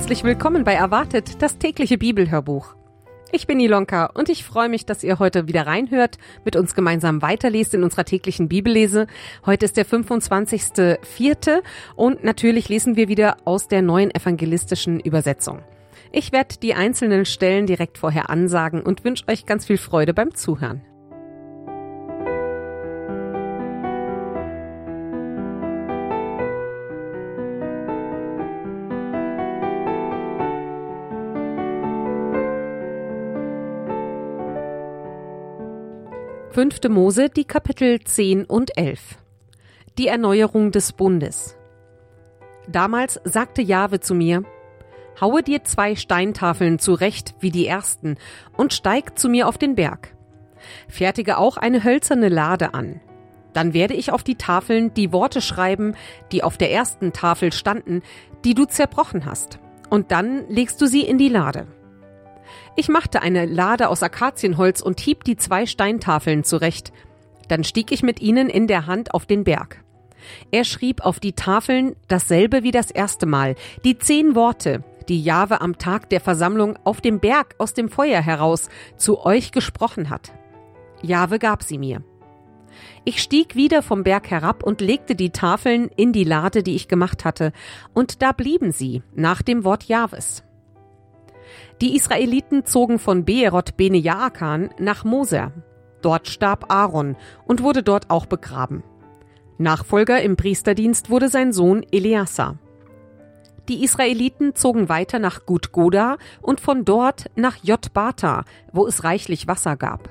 Herzlich willkommen bei Erwartet, das tägliche Bibelhörbuch. Ich bin Ilonka und ich freue mich, dass ihr heute wieder reinhört, mit uns gemeinsam weiterlest in unserer täglichen Bibellese. Heute ist der 25.04. und natürlich lesen wir wieder aus der neuen evangelistischen Übersetzung. Ich werde die einzelnen Stellen direkt vorher ansagen und wünsche euch ganz viel Freude beim Zuhören. Fünfte Mose, die Kapitel 10 und 11. Die Erneuerung des Bundes. Damals sagte Jahwe zu mir: Haue dir 2 Steintafeln zurecht wie die ersten und steig zu mir auf den Berg. Fertige auch eine hölzerne Lade an. Dann werde ich auf die Tafeln die Worte schreiben, die auf der ersten Tafel standen, die du zerbrochen hast. Und dann legst du sie in die Lade. Ich machte eine Lade aus Akazienholz und hieb die 2 Steintafeln zurecht. Dann stieg ich mit ihnen in der Hand auf den Berg. Er schrieb auf die Tafeln dasselbe wie das erste Mal, die 10 Worte, die Jahwe am Tag der Versammlung auf dem Berg aus dem Feuer heraus zu euch gesprochen hat. Jahwe gab sie mir. Ich stieg wieder vom Berg herab und legte die Tafeln in die Lade, die ich gemacht hatte, und da blieben sie nach dem Wort Jahwes. Die Israeliten zogen von Beeroth Bene Jaakan nach Moser. Dort starb Aaron und wurde dort auch begraben. Nachfolger im Priesterdienst wurde sein Sohn Eleazar. Die Israeliten zogen weiter nach Gudgoda und von dort nach Jotbata, wo es reichlich Wasser gab.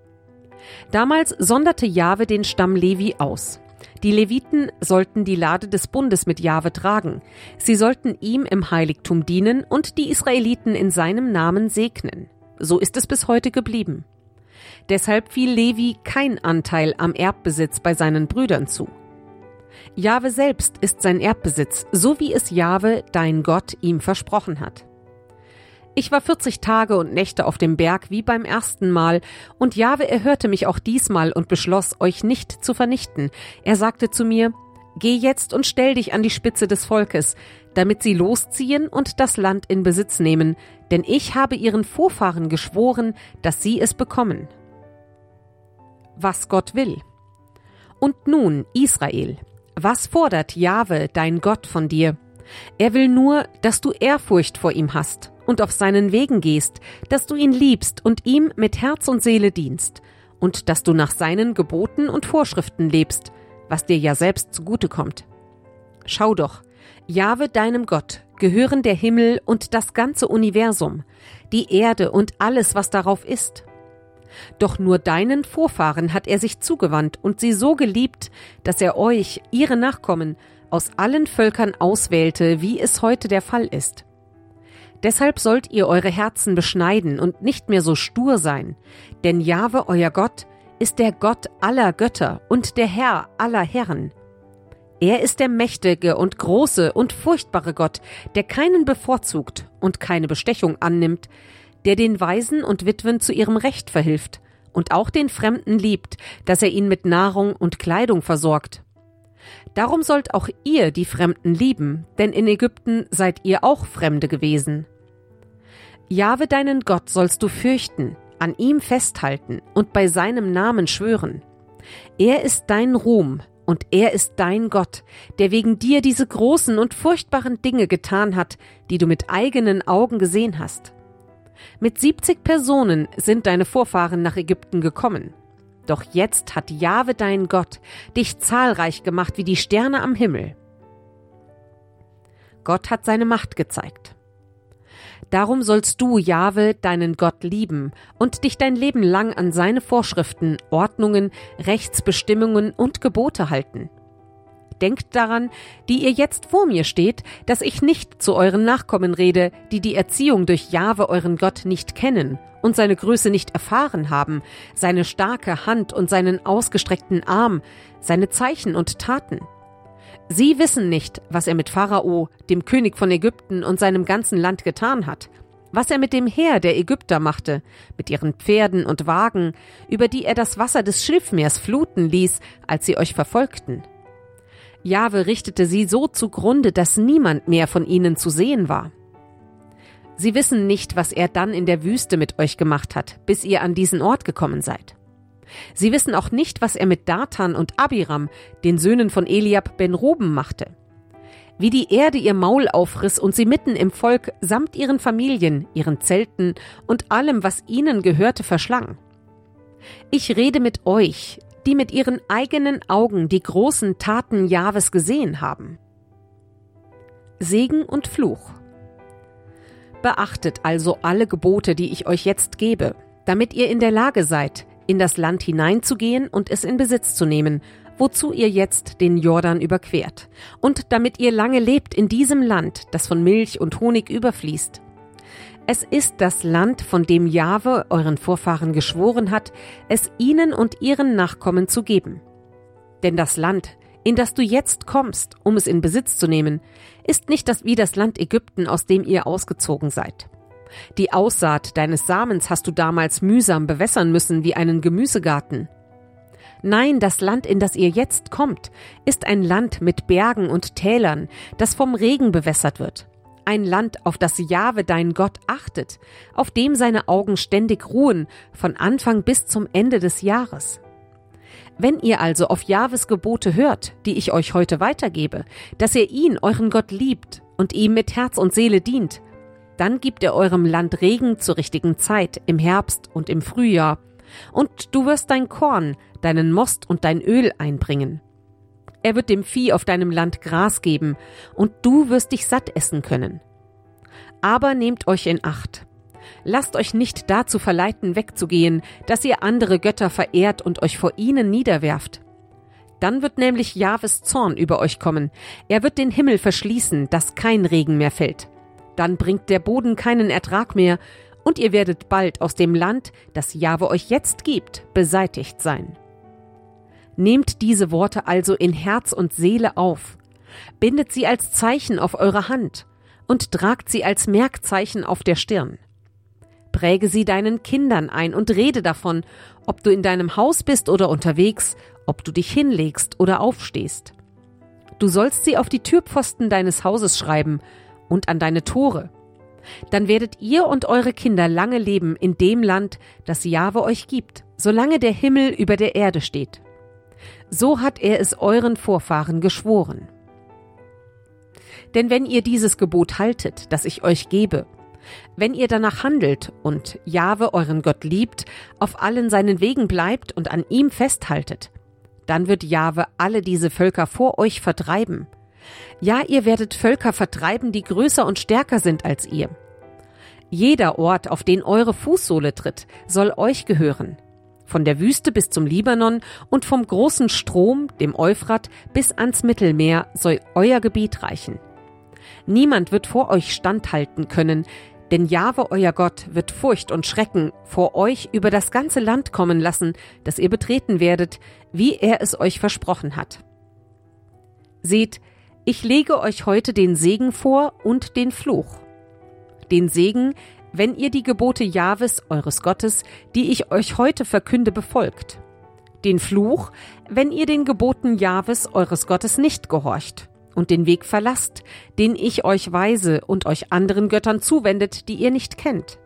Damals sonderte Jahwe den Stamm Levi aus. Die Leviten sollten die Lade des Bundes mit Jahwe tragen. Sie sollten ihm im Heiligtum dienen und die Israeliten in seinem Namen segnen. So ist es bis heute geblieben. Deshalb fiel Levi kein Anteil am Erbbesitz bei seinen Brüdern zu. Jahwe selbst ist sein Erbbesitz, so wie es Jahwe, dein Gott, ihm versprochen hat. Ich war 40 Tage und Nächte auf dem Berg wie beim ersten Mal, und Jahwe erhörte mich auch diesmal und beschloss, euch nicht zu vernichten. Er sagte zu mir: Geh jetzt und stell dich an die Spitze des Volkes, damit sie losziehen und das Land in Besitz nehmen, denn ich habe ihren Vorfahren geschworen, dass sie es bekommen. Was Gott will. Und nun, Israel, was fordert Jahwe, dein Gott, von dir? Er will nur, dass du Ehrfurcht vor ihm hast und auf seinen Wegen gehst, dass du ihn liebst und ihm mit Herz und Seele dienst und dass du nach seinen Geboten und Vorschriften lebst, was dir ja selbst zugute kommt. Schau doch, Jahwe, deinem Gott, gehören der Himmel und das ganze Universum, die Erde und alles, was darauf ist. Doch nur deinen Vorfahren hat er sich zugewandt und sie so geliebt, dass er euch, ihre Nachkommen, aus allen Völkern auswählte, wie es heute der Fall ist. Deshalb sollt ihr eure Herzen beschneiden und nicht mehr so stur sein, denn Jahwe, euer Gott, ist der Gott aller Götter und der Herr aller Herren. Er ist der mächtige und große und furchtbare Gott, der keinen bevorzugt und keine Bestechung annimmt, der den Waisen und Witwen zu ihrem Recht verhilft und auch den Fremden liebt, dass er ihn mit Nahrung und Kleidung versorgt. Darum sollt auch ihr die Fremden lieben, denn in Ägypten seid ihr auch Fremde gewesen. Jahwe, deinen Gott, sollst du fürchten, an ihm festhalten und bei seinem Namen schwören. Er ist dein Ruhm und er ist dein Gott, der wegen dir diese großen und furchtbaren Dinge getan hat, die du mit eigenen Augen gesehen hast. Mit 70 Personen sind deine Vorfahren nach Ägypten gekommen. Doch jetzt hat Jahwe, dein Gott, dich zahlreich gemacht wie die Sterne am Himmel. Gott hat seine Macht gezeigt. Darum sollst du, Jahwe, deinen Gott lieben und dich dein Leben lang an seine Vorschriften, Ordnungen, Rechtsbestimmungen und Gebote halten. Denkt daran, die ihr jetzt vor mir steht, dass ich nicht zu euren Nachkommen rede, die die Erziehung durch Jahwe, euren Gott, nicht kennen und seine Größe nicht erfahren haben, seine starke Hand und seinen ausgestreckten Arm, seine Zeichen und Taten. Sie wissen nicht, was er mit Pharao, dem König von Ägypten und seinem ganzen Land getan hat, was er mit dem Heer der Ägypter machte, mit ihren Pferden und Wagen, über die er das Wasser des Schilfmeers fluten ließ, als sie euch verfolgten. Jahwe richtete sie so zugrunde, dass niemand mehr von ihnen zu sehen war. Sie wissen nicht, was er dann in der Wüste mit euch gemacht hat, bis ihr an diesen Ort gekommen seid. Sie wissen auch nicht, was er mit Datan und Abiram, den Söhnen von Eliab ben Ruben, machte. Wie die Erde ihr Maul aufriss und sie mitten im Volk samt ihren Familien, ihren Zelten und allem, was ihnen gehörte, verschlang. Ich rede mit euch, die mit ihren eigenen Augen die großen Taten Jahwes gesehen haben. Segen und Fluch. Beachtet also alle Gebote, die ich euch jetzt gebe, damit ihr in der Lage seid, in das Land hineinzugehen und es in Besitz zu nehmen, wozu ihr jetzt den Jordan überquert, und damit ihr lange lebt in diesem Land, das von Milch und Honig überfließt. Es ist das Land, von dem Jahwe euren Vorfahren geschworen hat, es ihnen und ihren Nachkommen zu geben. Denn das Land, in das du jetzt kommst, um es in Besitz zu nehmen, ist nicht wie das Land Ägypten, aus dem ihr ausgezogen seid. Die Aussaat deines Samens hast du damals mühsam bewässern müssen wie einen Gemüsegarten. Nein, das Land, in das ihr jetzt kommt, ist ein Land mit Bergen und Tälern, das vom Regen bewässert wird. Ein Land, auf das Jahwe dein Gott achtet, auf dem seine Augen ständig ruhen, von Anfang bis zum Ende des Jahres. Wenn ihr also auf Jahwes Gebote hört, die ich euch heute weitergebe, dass ihr ihn, euren Gott, liebt und ihm mit Herz und Seele dient, dann gibt er eurem Land Regen zur richtigen Zeit, im Herbst und im Frühjahr, und du wirst dein Korn, deinen Most und dein Öl einbringen. Er wird dem Vieh auf deinem Land Gras geben, und du wirst dich satt essen können. Aber nehmt euch in Acht. Lasst euch nicht dazu verleiten, wegzugehen, dass ihr andere Götter verehrt und euch vor ihnen niederwerft. Dann wird nämlich Jahwes Zorn über euch kommen. Er wird den Himmel verschließen, dass kein Regen mehr fällt. Dann bringt der Boden keinen Ertrag mehr, und ihr werdet bald aus dem Land, das Jahwe euch jetzt gibt, beseitigt sein. Nehmt diese Worte also in Herz und Seele auf, bindet sie als Zeichen auf eure Hand und tragt sie als Merkzeichen auf der Stirn. Präge sie deinen Kindern ein und rede davon, ob du in deinem Haus bist oder unterwegs, ob du dich hinlegst oder aufstehst. Du sollst sie auf die Türpfosten deines Hauses schreiben und an deine Tore. Dann werdet ihr und eure Kinder lange leben in dem Land, das Jahwe euch gibt, solange der Himmel über der Erde steht. So hat er es euren Vorfahren geschworen. Denn wenn ihr dieses Gebot haltet, das ich euch gebe, wenn ihr danach handelt und Jahwe euren Gott liebt, auf allen seinen Wegen bleibt und an ihm festhaltet, dann wird Jahwe alle diese Völker vor euch vertreiben. Ja, ihr werdet Völker vertreiben, die größer und stärker sind als ihr. Jeder Ort, auf den eure Fußsohle tritt, soll euch gehören. Von der Wüste bis zum Libanon und vom großen Strom, dem Euphrat, bis ans Mittelmeer soll euer Gebiet reichen. Niemand wird vor euch standhalten können, denn Jahwe, euer Gott, wird Furcht und Schrecken vor euch über das ganze Land kommen lassen, das ihr betreten werdet, wie er es euch versprochen hat. Seht, ich lege euch heute den Segen vor und den Fluch. Den Segen, wenn ihr die Gebote Jahwes, eures Gottes, die ich euch heute verkünde, befolgt. Den Fluch, wenn ihr den Geboten Jahwes, eures Gottes, nicht gehorcht und den Weg verlasst, den ich euch weise und euch anderen Göttern zuwendet, die ihr nicht kennt.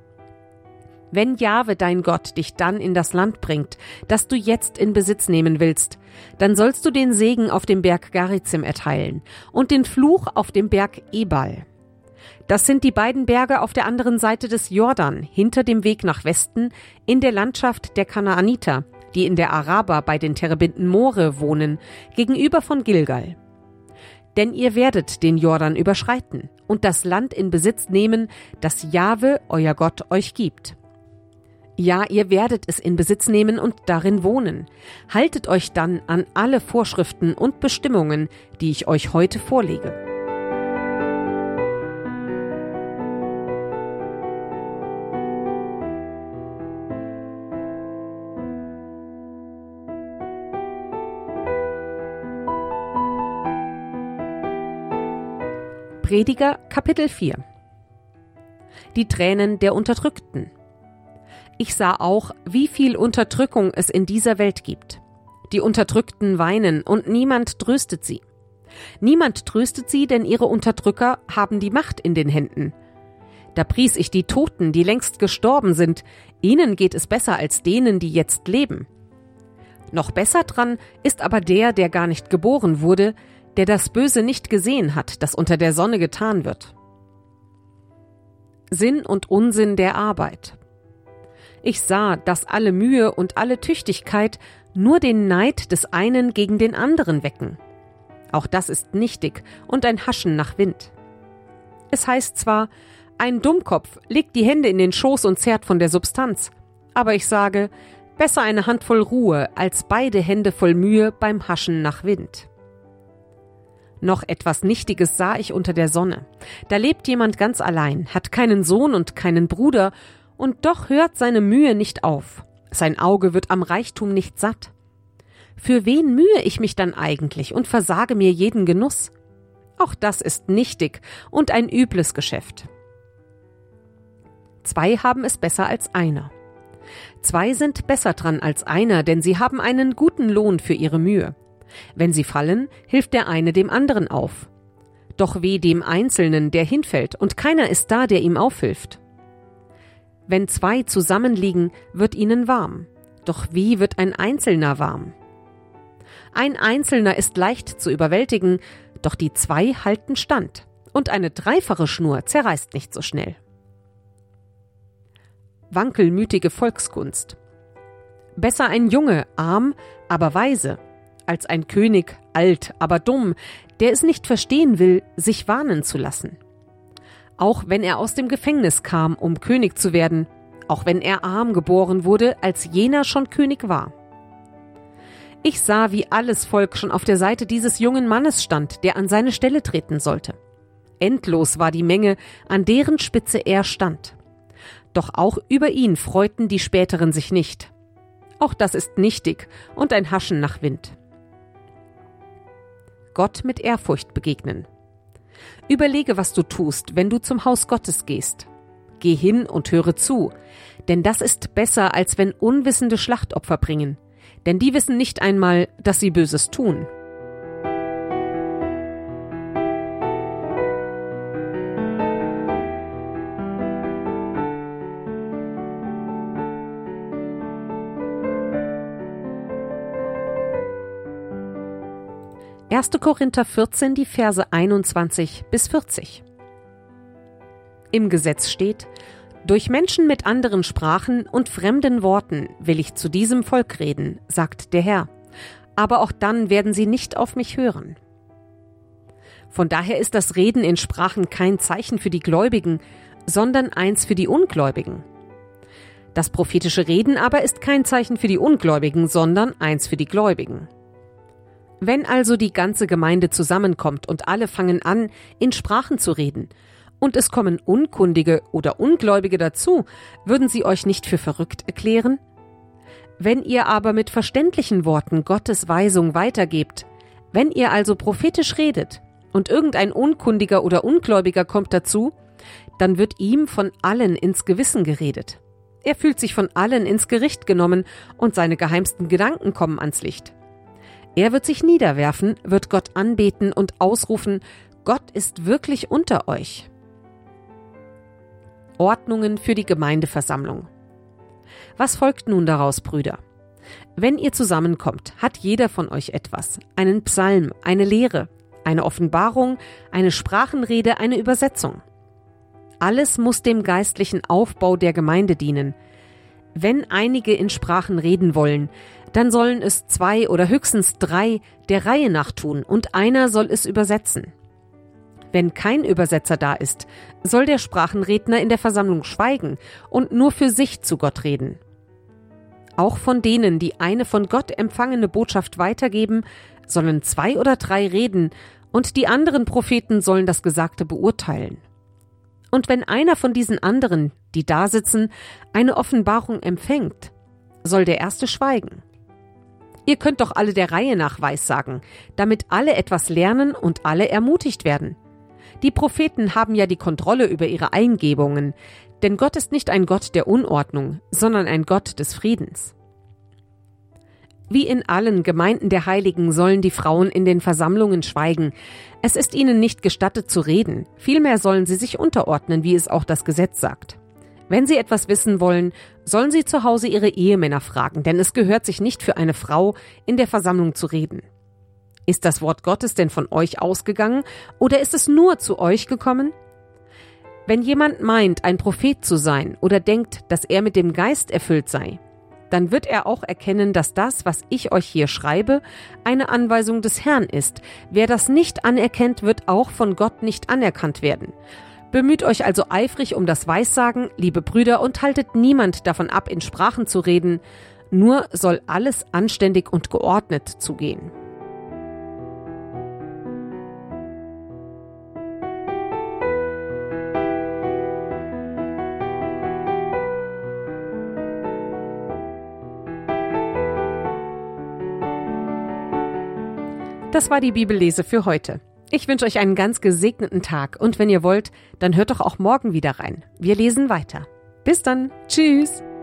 Wenn Jahwe, dein Gott, dich dann in das Land bringt, das du jetzt in Besitz nehmen willst, dann sollst du den Segen auf dem Berg Garizim erteilen und den Fluch auf dem Berg Ebal. Das sind die beiden Berge auf der anderen Seite des Jordan, hinter dem Weg nach Westen, in der Landschaft der Kanaaniter, die in der Araba bei den Terebinten More wohnen, gegenüber von Gilgal. Denn ihr werdet den Jordan überschreiten und das Land in Besitz nehmen, das Jahwe, euer Gott, euch gibt. Ja, ihr werdet es in Besitz nehmen und darin wohnen. Haltet euch dann an alle Vorschriften und Bestimmungen, die ich euch heute vorlege. Prediger, Kapitel 4. Die Tränen der Unterdrückten. Ich sah auch, wie viel Unterdrückung es in dieser Welt gibt. Die Unterdrückten weinen und niemand tröstet sie. Niemand tröstet sie, denn ihre Unterdrücker haben die Macht in den Händen. Da pries ich die Toten, die längst gestorben sind. Ihnen geht es besser als denen, die jetzt leben. Noch besser dran ist aber der gar nicht geboren wurde, der das Böse nicht gesehen hat, das unter der Sonne getan wird. Sinn und Unsinn der Arbeit. Ich sah, dass alle Mühe und alle Tüchtigkeit nur den Neid des einen gegen den anderen wecken. Auch das ist nichtig und ein Haschen nach Wind. Es heißt zwar, ein Dummkopf legt die Hände in den Schoß und zehrt von der Substanz, aber ich sage, besser eine Handvoll Ruhe als beide Hände voll Mühe beim Haschen nach Wind. Noch etwas Nichtiges sah ich unter der Sonne. Da lebt jemand ganz allein, hat keinen Sohn und keinen Bruder, und doch hört seine Mühe nicht auf. Sein Auge wird am Reichtum nicht satt. Für wen mühe ich mich dann eigentlich und versage mir jeden Genuss? Auch das ist nichtig und ein übles Geschäft. 2 haben es besser als einer. 2 sind besser dran als einer, denn sie haben einen guten Lohn für ihre Mühe. Wenn sie fallen, hilft der eine dem anderen auf. Doch weh dem Einzelnen, der hinfällt, und keiner ist da, der ihm aufhilft. Wenn 2 zusammenliegen, wird ihnen warm. Doch wie wird ein Einzelner warm? Ein Einzelner ist leicht zu überwältigen, doch die 2 halten stand. Und eine dreifache Schnur zerreißt nicht so schnell. Wankelmütige Volkskunst. Besser ein Junge, arm, aber weise, als ein König, alt, aber dumm, der es nicht verstehen will, sich warnen zu lassen. Auch wenn er aus dem Gefängnis kam, um König zu werden, auch wenn er arm geboren wurde, als jener schon König war. Ich sah, wie alles Volk schon auf der Seite dieses jungen Mannes stand, der an seine Stelle treten sollte. Endlos war die Menge, an deren Spitze er stand. Doch auch über ihn freuten die Späteren sich nicht. Auch das ist nichtig und ein Haschen nach Wind. Gott mit Ehrfurcht begegnen. Überlege, was du tust, wenn du zum Haus Gottes gehst. Geh hin und höre zu, denn das ist besser, als wenn Unwissende Schlachtopfer bringen, denn die wissen nicht einmal, dass sie Böses tun. (1. Korinther 14, die Verse 21 bis 40). Im Gesetz steht: Durch Menschen mit anderen Sprachen und fremden Worten will ich zu diesem Volk reden, sagt der Herr. Aber auch dann werden sie nicht auf mich hören. Von daher ist das Reden in Sprachen kein Zeichen für die Gläubigen, sondern eins für die Ungläubigen. Das prophetische Reden aber ist kein Zeichen für die Ungläubigen, sondern eins für die Gläubigen. Wenn also die ganze Gemeinde zusammenkommt und alle fangen an, in Sprachen zu reden, und es kommen Unkundige oder Ungläubige dazu, würden sie euch nicht für verrückt erklären? Wenn ihr aber mit verständlichen Worten Gottes Weisung weitergebt, wenn ihr also prophetisch redet und irgendein Unkundiger oder Ungläubiger kommt dazu, dann wird ihm von allen ins Gewissen geredet. Er fühlt sich von allen ins Gericht genommen und seine geheimsten Gedanken kommen ans Licht. Er wird sich niederwerfen, wird Gott anbeten und ausrufen: Gott ist wirklich unter euch. Ordnungen für die Gemeindeversammlung. Was folgt nun daraus, Brüder? Wenn ihr zusammenkommt, hat jeder von euch etwas: einen Psalm, eine Lehre, eine Offenbarung, eine Sprachenrede, eine Übersetzung. Alles muss dem geistlichen Aufbau der Gemeinde dienen. Wenn einige in Sprachen reden wollen, dann sollen es 2 oder höchstens 3 der Reihe nach tun und einer soll es übersetzen. Wenn kein Übersetzer da ist, soll der Sprachenredner in der Versammlung schweigen und nur für sich zu Gott reden. Auch von denen, die eine von Gott empfangene Botschaft weitergeben, sollen 2 oder 3 reden und die anderen Propheten sollen das Gesagte beurteilen. Und wenn einer von diesen anderen, die da sitzen, eine Offenbarung empfängt, soll der erste schweigen. Ihr könnt doch alle der Reihe nach weissagen, damit alle etwas lernen und alle ermutigt werden. Die Propheten haben ja die Kontrolle über ihre Eingebungen, denn Gott ist nicht ein Gott der Unordnung, sondern ein Gott des Friedens. Wie in allen Gemeinden der Heiligen sollen die Frauen in den Versammlungen schweigen. Es ist ihnen nicht gestattet zu reden. Vielmehr sollen sie sich unterordnen, wie es auch das Gesetz sagt. Wenn sie etwas wissen wollen, sollen sie zu Hause ihre Ehemänner fragen, denn es gehört sich nicht für eine Frau, in der Versammlung zu reden. Ist das Wort Gottes denn von euch ausgegangen oder ist es nur zu euch gekommen? Wenn jemand meint, ein Prophet zu sein oder denkt, dass er mit dem Geist erfüllt sei, dann wird er auch erkennen, dass das, was ich euch hier schreibe, eine Anweisung des Herrn ist. Wer das nicht anerkennt, wird auch von Gott nicht anerkannt werden. Bemüht euch also eifrig um das Weissagen, liebe Brüder, und haltet niemand davon ab, in Sprachen zu reden. Nur soll alles anständig und geordnet zugehen. Das war die Bibellese für heute. Ich wünsche euch einen ganz gesegneten Tag und wenn ihr wollt, dann hört doch auch morgen wieder rein. Wir lesen weiter. Bis dann. Tschüss.